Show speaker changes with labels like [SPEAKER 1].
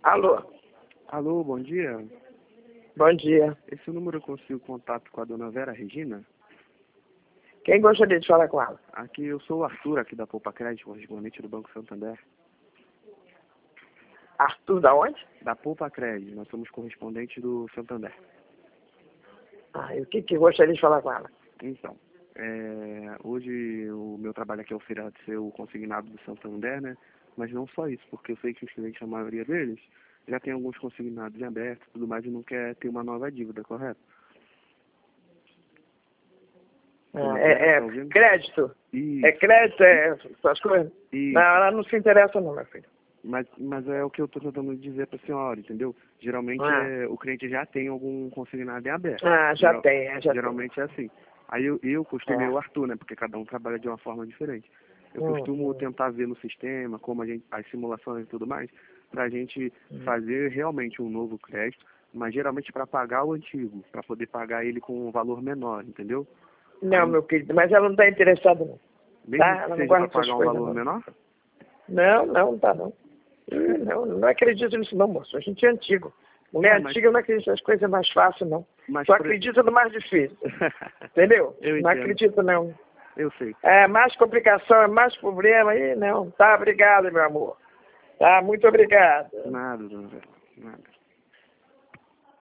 [SPEAKER 1] Alô,
[SPEAKER 2] Alô, bom dia.
[SPEAKER 1] bom dia.
[SPEAKER 2] Esse número eu consigo contato com a dona Vera Regina?
[SPEAKER 1] Quem gostaria de falar com ela?
[SPEAKER 2] Aqui eu sou o Arthur, aqui da Poupa Crédito, correspondente do Banco Santander.
[SPEAKER 1] Arthur da onde?
[SPEAKER 2] Da Poupa Crédito, nós somos correspondentes do Santander.
[SPEAKER 1] Ah, e o que gostaria de falar com ela?
[SPEAKER 2] Então, hoje o meu trabalho aqui é oferecer o consignado do Santander, né? Mas não só isso, porque eu sei que os clientes, a maioria deles, já tem alguns consignados em aberto e tudo mais e não quer ter uma nova dívida, correto?
[SPEAKER 1] Ah,
[SPEAKER 2] Tá ouvindo?
[SPEAKER 1] crédito?
[SPEAKER 2] Isso,
[SPEAKER 1] É crédito, essas coisas?
[SPEAKER 2] isso.
[SPEAKER 1] Não, ela não se interessa não, meu filho.
[SPEAKER 2] Mas é o que eu estou tentando dizer para a senhora, entendeu? Geralmente o cliente já tem algum consignado em aberto.
[SPEAKER 1] Ah, já tem.
[SPEAKER 2] Geralmente é assim. Aí eu costumo, o Arthur, né? Porque cada um trabalha de uma forma diferente. Eu costumo tentar ver no sistema, como as simulações e tudo mais, para a gente fazer realmente um novo crédito, mas geralmente para pagar o antigo, para poder pagar ele com um valor menor, entendeu?
[SPEAKER 1] Não, meu querido, mas ela não está interessada não.
[SPEAKER 2] Mesmo
[SPEAKER 1] Tá?
[SPEAKER 2] que
[SPEAKER 1] Ela não
[SPEAKER 2] seja
[SPEAKER 1] gosta
[SPEAKER 2] para
[SPEAKER 1] dessas
[SPEAKER 2] pagar um
[SPEAKER 1] coisas
[SPEAKER 2] valor
[SPEAKER 1] não.
[SPEAKER 2] menor?
[SPEAKER 1] Não tá não. Não acredito nisso não, moço. A gente é antigo. Mulher antiga não acredita nessas coisas mais fáceis não. Só acredita no mais difícil. Entendeu?
[SPEAKER 2] Eu
[SPEAKER 1] não
[SPEAKER 2] entendo.
[SPEAKER 1] acredito não.
[SPEAKER 2] Eu sei.
[SPEAKER 1] É mais complicação, é mais problema aí, não. Tá, obrigado, meu amor. Tá, muito obrigado.
[SPEAKER 2] Nada, dona Vera. Nada.